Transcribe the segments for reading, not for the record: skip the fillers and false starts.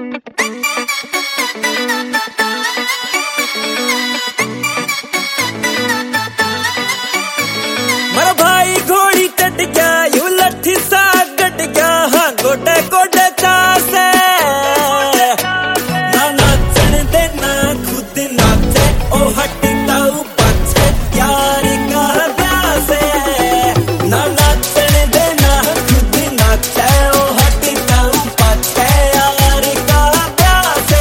मेरा भाई घोड़ी कट गया यू लट्ठी सा कट गया हाँ गोटे गोटे चासे ना नाचन दे ना खुद नाचे ओ हटता पाछे यार का प्यासे ना नाचन दे ना खुद नाचे ओ हटता पाछे यार का प्यासे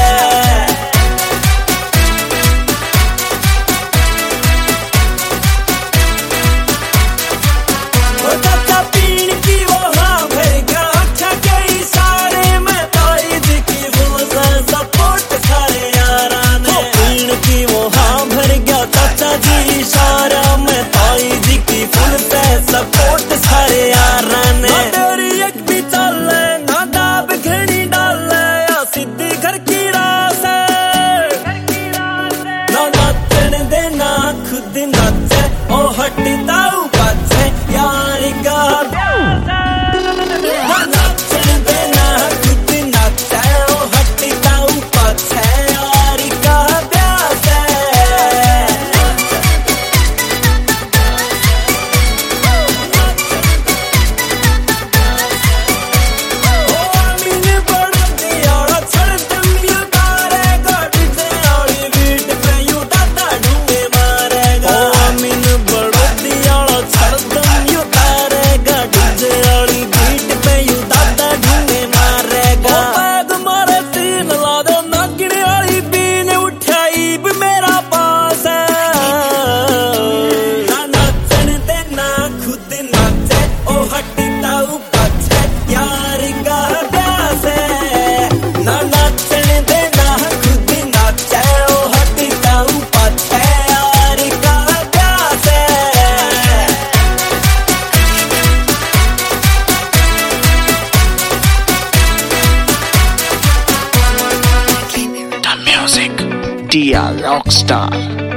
पीण की वो हाँ भर गया अच्छा के इशारे में तारीज की वो सपोर्ट सारे यारा ने पीण की वो हाँ भर गया चाचा जी इशारा में तारीज की फुल से सपोर्ट सारे यारा ने तेरी एक भी चल ना दाब घड़ी डाल या सीधी घर की रास ना नाचन देना खुद नाचे ओ हटता पाछे यार का नाचन देना खुद नाचे ओ हटता पाछे यार का प्यास मीन बड़ा दियाड़ा छड़ तुम यू तारेगा डीजे वाली बीट पे यू दादा ढूंढे मारेगा मीन बड़ा दियाड़ा छड़ तुम यू तारेगा डीजे वाली बीट पे यू दादा ढूंढे मारेगा बैग मारे तीन ला दो नागिने वाली बीन उठाई भी मेरा पास ना नाचन देना खुद नाचे ओ हटता पाछे यार का प्यास ना नाचन देना खुद नाचे ओ हटता पाछे यार का प्यास Done music. Dia Rockstar.